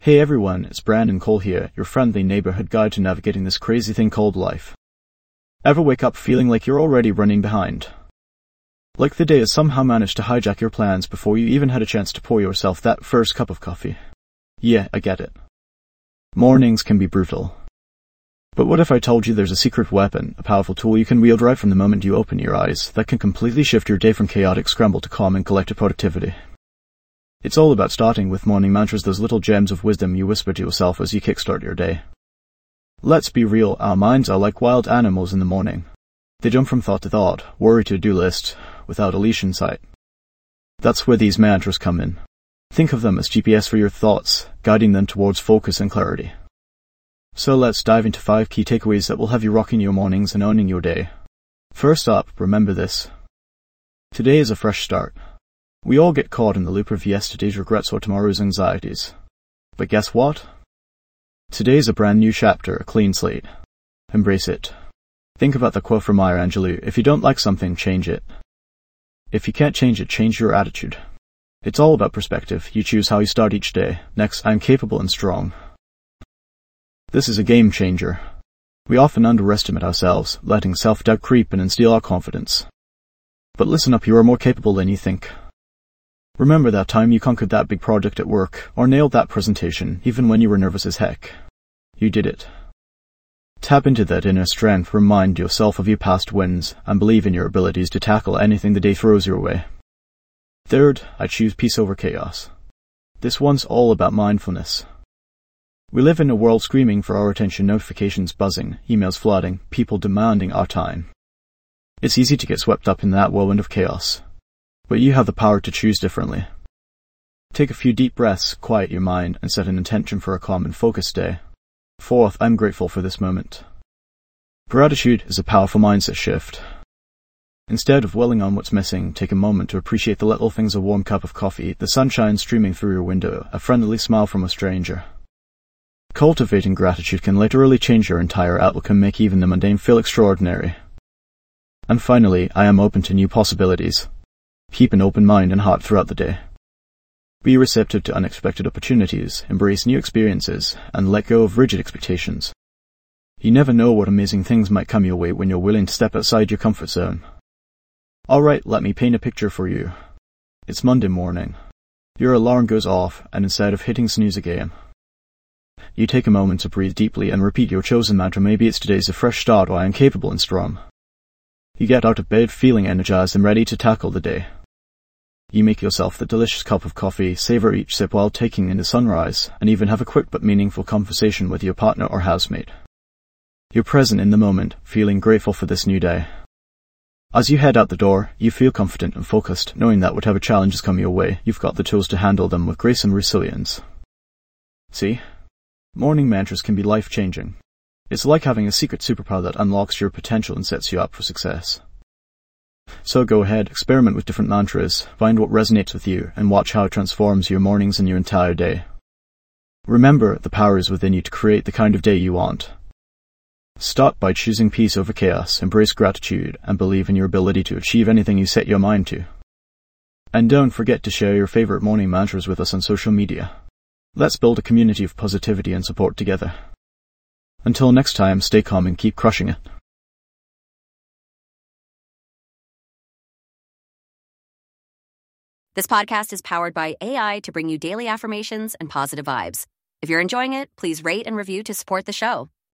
Hey everyone, it's Brandon Cole here, your friendly neighborhood guide to navigating this crazy thing called life. Ever wake up feeling like you're already running behind? Like the day has somehow managed to hijack your plans before you even had a chance to pour yourself that first cup of coffee? Yeah, I get it. Mornings can be brutal. But what if I told you there's a secret weapon, a powerful tool you can wield right from the moment you open your eyes, that can completely shift your day from chaotic scramble to calm and collected productivity? It's all about starting with morning mantras, those little gems of wisdom you whisper to yourself as you kickstart your day. Let's be real, our minds are like wild animals in the morning. They jump from thought to thought, worry to do list, without a leash in sight. That's where these mantras come in. Think of them as GPS for your thoughts, guiding them towards focus and clarity. So let's dive into 5 key takeaways that will have you rocking your mornings and owning your day. First up, remember this. Today is a fresh start. We all get caught in the loop of yesterday's regrets or tomorrow's anxieties. But guess what? Today is a brand new chapter, a clean slate. Embrace it. Think about the quote from Maya Angelou: if you don't like something, change it. If you can't change it, change your attitude. It's all about perspective. You choose how you start each day. Next, I'm capable and strong. This is a game changer. We often underestimate ourselves, letting self-doubt creep in and steal our confidence. But listen up, you are more capable than you think. Remember that time you conquered that big project at work, or nailed that presentation, even when you were nervous as heck. You did it. Tap into that inner strength, remind yourself of your past wins, and believe in your abilities to tackle anything the day throws your way. Third, I choose peace over chaos. This one's all about mindfulness. We live in a world screaming for our attention, notifications buzzing, emails flooding, people demanding our time. It's easy to get swept up in that whirlwind of chaos. But you have the power to choose differently. Take a few deep breaths, quiet your mind, and set an intention for a calm and focused day. Fourth, I'm grateful for this moment. Gratitude is a powerful mindset shift. Instead of dwelling on what's missing, take a moment to appreciate the little things: a warm cup of coffee, the sunshine streaming through your window, a friendly smile from a stranger. Cultivating gratitude can literally change your entire outlook and make even the mundane feel extraordinary. And finally, I am open to new possibilities. Keep an open mind and heart throughout the day. Be receptive to unexpected opportunities, embrace new experiences, and let go of rigid expectations. You never know what amazing things might come your way when you're willing to step outside your comfort zone. Alright, let me paint a picture for you. It's Monday morning. Your alarm goes off, and instead of hitting snooze again, you take a moment to breathe deeply and repeat your chosen mantra. Maybe it's today's a fresh start, or I am capable and strong. You get out of bed feeling energized and ready to tackle the day. You make yourself the delicious cup of coffee, savor each sip while taking in the sunrise, and even have a quick but meaningful conversation with your partner or housemate. You're present in the moment, feeling grateful for this new day. As you head out the door, you feel confident and focused, knowing that whatever challenges come your way, you've got the tools to handle them with grace and resilience. See? Morning mantras can be life-changing. It's like having a secret superpower that unlocks your potential and sets you up for success. So go ahead, experiment with different mantras, find what resonates with you, and watch how it transforms your mornings and your entire day. Remember, the power is within you to create the kind of day you want. Start by choosing peace over chaos, embrace gratitude, and believe in your ability to achieve anything you set your mind to. And don't forget to share your favorite morning mantras with us on social media. Let's build a community of positivity and support together. Until next time, stay calm and keep crushing it. This podcast is powered by AI to bring you daily affirmations and positive vibes. If you're enjoying it, please rate and review to support the show.